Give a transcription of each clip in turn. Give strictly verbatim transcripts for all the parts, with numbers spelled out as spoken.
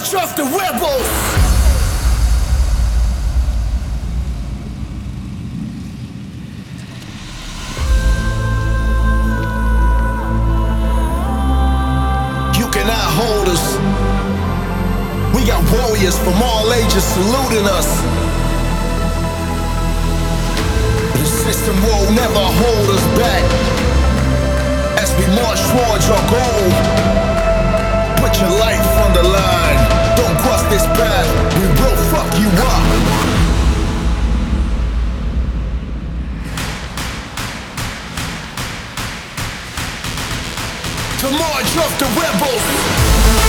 march of the rebels. You cannot hold us. We got warriors from all ages saluting us. The system will never hold us back as we march towards our goal. Put your life on the line. Don't cross this path. We will fuck you up. The march of the rebels.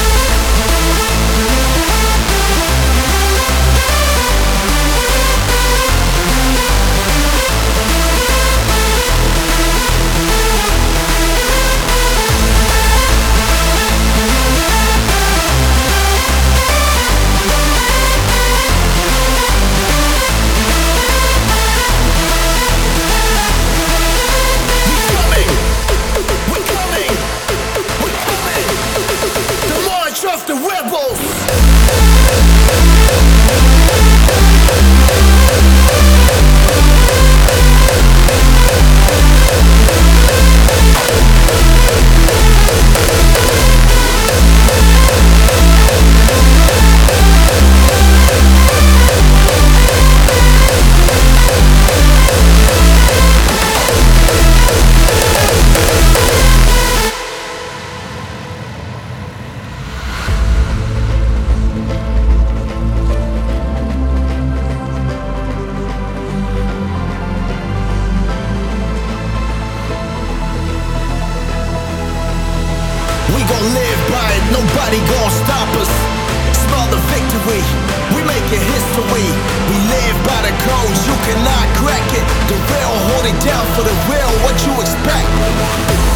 Of the rebels. Live by it, nobody gon' stop us. Smell the victory, we making history. We live by the codes, you cannot crack it. The real hold it down for the real, what you expect?